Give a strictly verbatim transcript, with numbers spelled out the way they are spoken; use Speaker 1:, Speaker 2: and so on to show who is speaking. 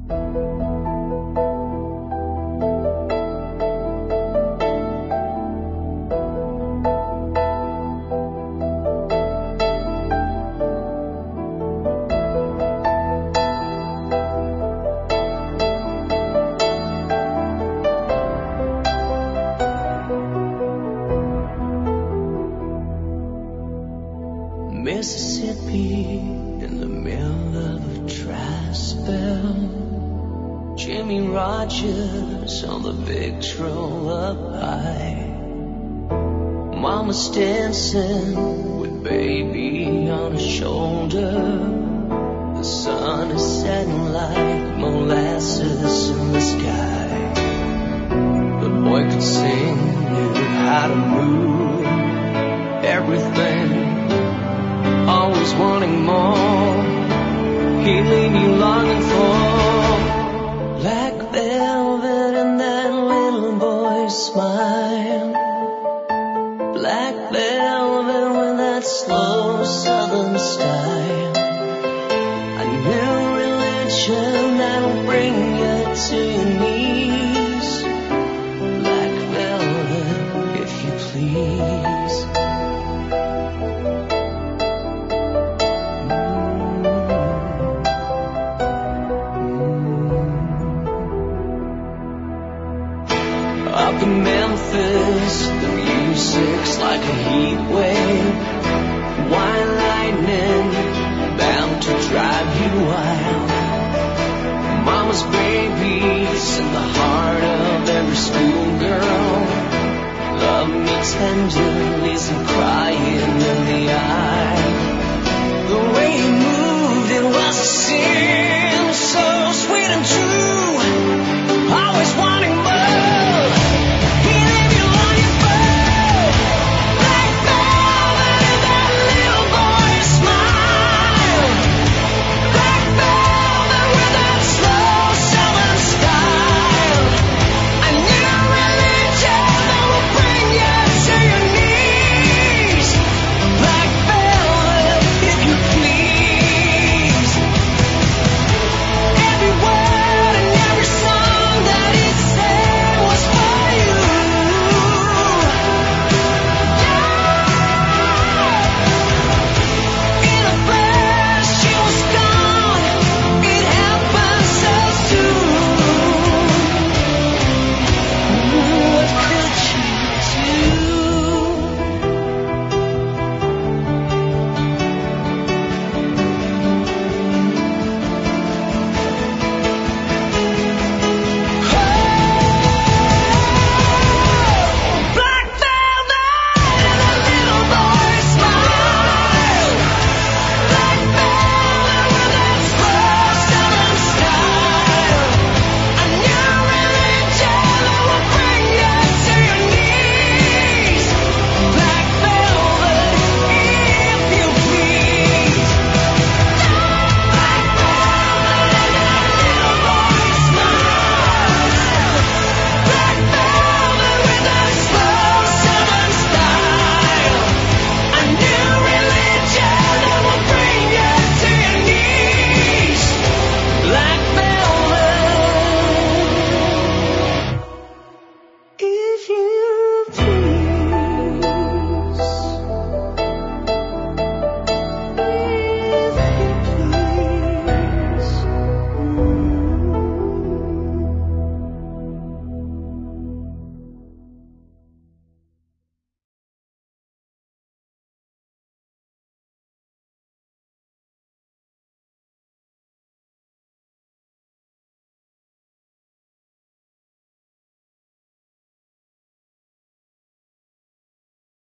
Speaker 1: Mississippi in the middle of a dry spell. Jimmy Rogers on the big troll up high. Mama's dancing with baby on her shoulder. The sun is setting like molasses in the sky. The boy could sing, knew how to move everything. Always wanting more, he'd leave you longing for black velvet and that little boy's smile. Black velvet with that slow southern style. A new religion that'll bring you to your knees. Black velvet, if you please. Up in Memphis, the music's like a heat wave. White lightning, bound to drive you wild. Mama's baby's in the heart of every schoolgirl. Love me tenderly, so